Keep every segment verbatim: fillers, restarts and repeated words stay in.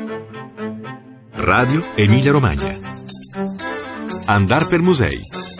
Radio Emilia Romagna. Andar per musei.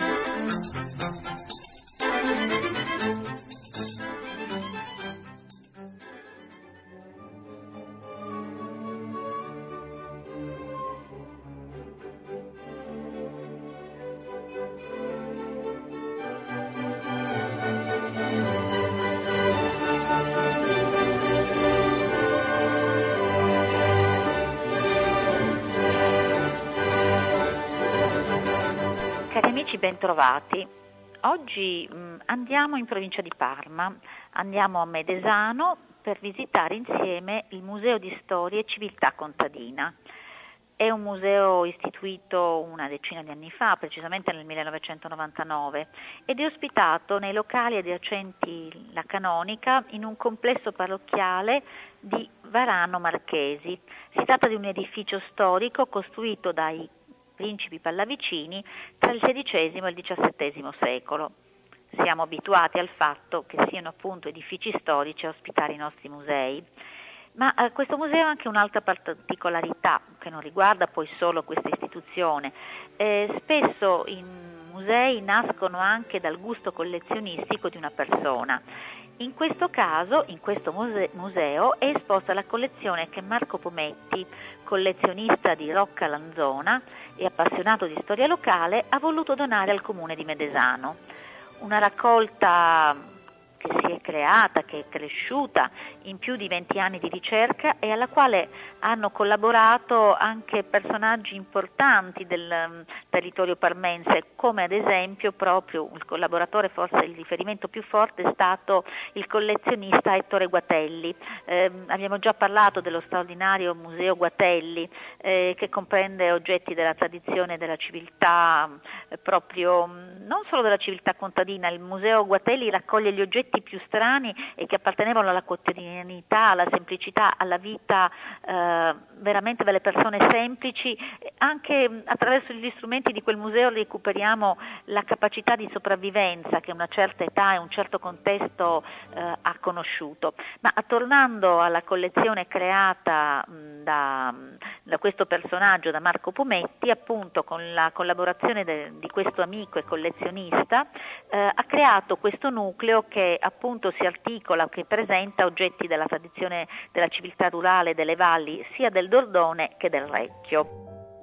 Cari amici, bentrovati. Oggi mh, andiamo in provincia di Parma, andiamo a Medesano per visitare insieme il Museo di Storia e Civiltà Contadina. È un museo istituito una decina di anni fa, precisamente nel millenovecentonovantanove, ed è ospitato nei locali adiacenti la Canonica in un complesso parrocchiale di Varano Marchesi. Si tratta di un edificio storico costruito dai principi pallavicini tra il sedicesimo e il diciassettesimo secolo. Siamo abituati al fatto che siano appunto edifici storici a ospitare i nostri musei, ma eh, questo museo ha anche un'altra particolarità che non riguarda poi solo questa istituzione. Eh, spesso i musei nascono anche dal gusto collezionistico di una persona. In questo caso, in questo muse- museo, è esposta la collezione che Marco Pometti, collezionista di Rocca Lanzona e appassionato di storia locale, ha voluto donare al comune di Medesano. Una raccolta che si è creata, che è cresciuta in più di venti anni di ricerca e alla quale hanno collaborato anche personaggi importanti del um, territorio parmense, come ad esempio proprio il collaboratore, forse il riferimento più forte è stato il collezionista Ettore Guatelli. Eh, abbiamo già parlato dello straordinario Museo Guatelli, eh, che comprende oggetti della tradizione e della civiltà, eh, proprio non solo della civiltà contadina. Il Museo Guatelli raccoglie gli oggetti più strani e che appartenevano alla quotidianità, alla semplicità, alla vita eh, veramente delle persone semplici. Anche attraverso gli strumenti di quel museo recuperiamo la capacità di sopravvivenza che una certa età e un certo contesto eh, ha conosciuto. Ma tornando alla collezione creata mh, da, da questo personaggio, da Marco Pometti, appunto con la collaborazione de, di questo amico e collezionista, eh, ha creato questo nucleo che appunto si articola, che presenta oggetti della tradizione della civiltà rurale delle valli, sia del Dordone che del Recchio.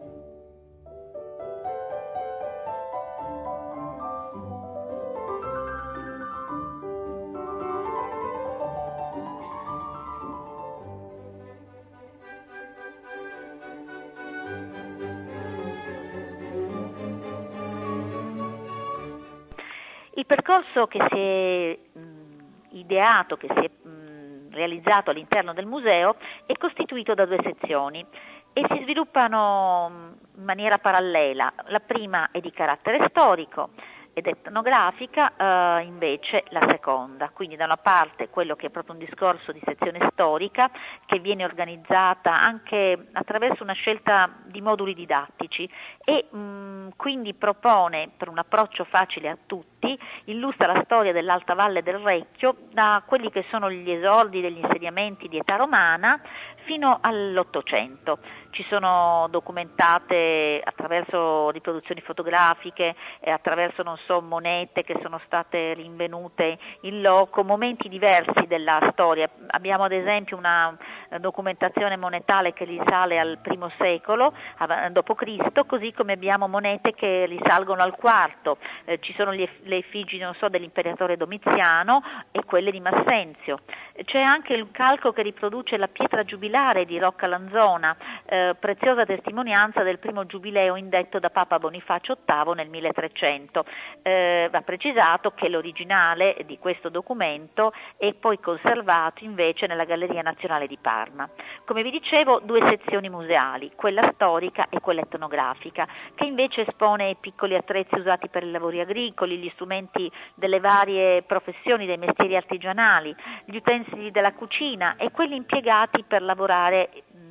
Il percorso che si è mh, ideato, che si è mh, realizzato all'interno del museo è costituito da due sezioni e si sviluppano mh, in maniera parallela. La prima è di carattere storico ed etnografica, eh, invece la seconda. Quindi da una parte quello che è proprio un discorso di sezione storica che viene organizzata anche attraverso una scelta di moduli didattici e mh, quindi propone, per un approccio facile a tutti, illustra la storia dell'Alta Valle del Recchio da quelli che sono gli esordi degli insediamenti di età romana fino all'Ottocento. Ci sono documentate attraverso riproduzioni fotografiche e attraverso, non so, monete che sono state rinvenute in loco, momenti diversi della storia. Abbiamo ad esempio una documentazione monetale che risale al primo secolo dopo Cristo, così come abbiamo monete che risalgono al quarto. Eh, ci sono le, le effigi, non so, dell'imperatore Domiziano e quelle di Massenzio. C'è anche il calco che riproduce la pietra giubilare di Rocca Lanzona, eh, preziosa testimonianza del primo giubileo indetto da Papa Bonifacio ottavo nel milletrecento. Eh, va precisato che l'originale di questo documento è poi conservato invece nella Galleria Nazionale di Parma. Come vi dicevo, due sezioni museali, quella storica e quella etnografica, che invece espone i piccoli attrezzi usati per i lavori agricoli, gli strumenti delle varie professioni, dei mestieri artigianali, gli utensili della cucina e quelli impiegati per lavorare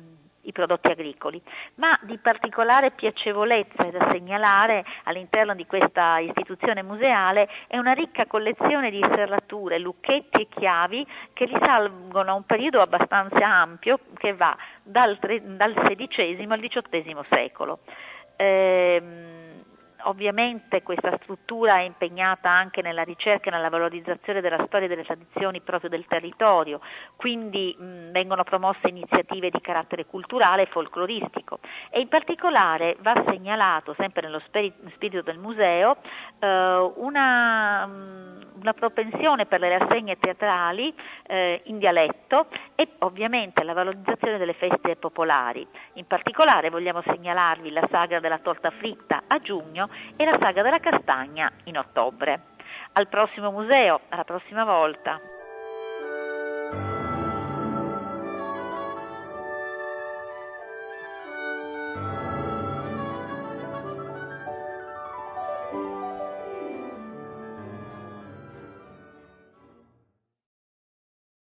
i prodotti agricoli, ma di particolare piacevolezza da segnalare all'interno di questa istituzione museale è una ricca collezione di serrature, lucchetti e chiavi che risalgono a un periodo abbastanza ampio che va dal, dal sedicesimo al diciottesimo secolo. Ehm, Ovviamente questa struttura è impegnata anche nella ricerca e nella valorizzazione della storia e delle tradizioni proprio del territorio, quindi mh, vengono promosse iniziative di carattere culturale e folcloristico e in particolare va segnalato, sempre nello spirito del museo, eh, una, una propensione per le rassegne teatrali eh, in dialetto e ovviamente la valorizzazione delle feste popolari. In particolare vogliamo segnalarvi la sagra della torta fritta a giugno e la saga della castagna in ottobre. Al prossimo museo, alla prossima volta.